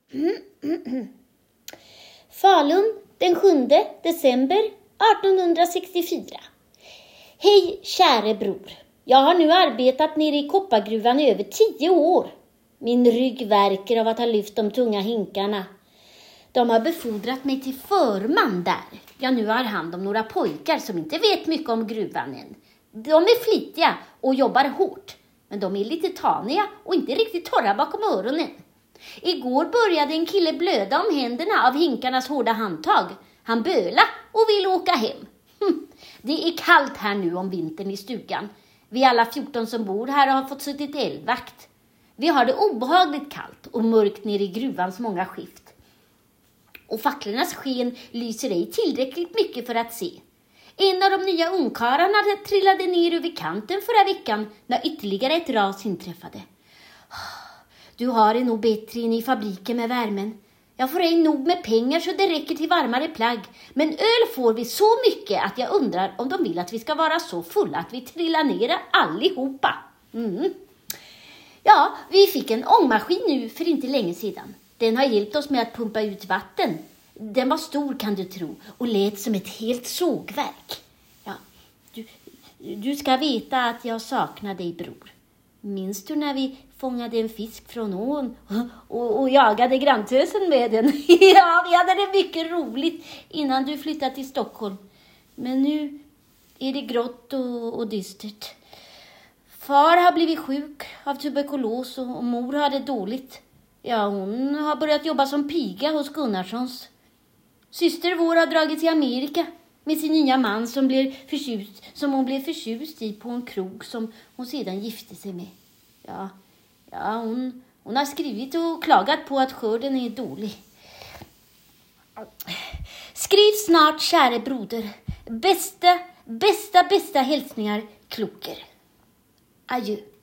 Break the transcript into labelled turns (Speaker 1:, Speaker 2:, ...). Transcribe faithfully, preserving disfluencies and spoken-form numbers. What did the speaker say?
Speaker 1: Falun den sjunde december artonhundrasextiofyra. Hej käre bror. Jag har nu arbetat nere i koppargruvan i över tio år. Min rygg värker av att ha lyft de tunga hinkarna. De har befordrat mig till förman där. Jag nu har hand om några pojkar som inte vet mycket om gruvan än. De är flitiga och jobbar hårt. Men de är lite taniga och inte riktigt torra bakom öronen. Igår började en kille blöda om händerna av hinkarnas hårda handtag. Han böla och vill åka hem. Det är kallt här nu om vintern i stugan. Vi alla fjorton som bor här har fått suttit eldvakt. Vi har det obehagligt kallt och mörkt ner i gruvans många skift. Och facklornas sken lyser ej tillräckligt mycket för att se. En av de nya ungkarlarna trillade ner över kanten förra veckan när ytterligare ett ras inträffade. Du har det nog bättre in i fabriken med värmen. Jag får ej nog med pengar så det räcker till varmare plagg. Men öl får vi så mycket att jag undrar om de vill att vi ska vara så fulla att vi trillar ner allihopa. Mm. Ja, vi fick en ångmaskin nu för inte länge sedan. Den har hjälpt oss med att pumpa ut vatten. Den var stor kan du tro och lät som ett helt sågverk. Ja, du, du ska veta att jag saknar dig bror. Minns du när vi fångade en fisk från ån och, och jagade granntösen med den? Ja, vi hade det mycket roligt innan du flyttade till Stockholm. Men nu är det grått och, och dystert. Far har blivit sjuk av tuberkulos och, och mor har det dåligt. Ja, hon har börjat jobba som piga hos Gunnarssons. Syster vår har dragit till Amerika med sin nya man som, blev förtjust, som hon blev förtjust i på en krog som hon sedan gifte sig med. Ja, ja hon, hon har skrivit och klagat på att skörden är dålig. Skriv snart, käre broder. Bästa, bästa, bästa hälsningar, Kloker. Adjö.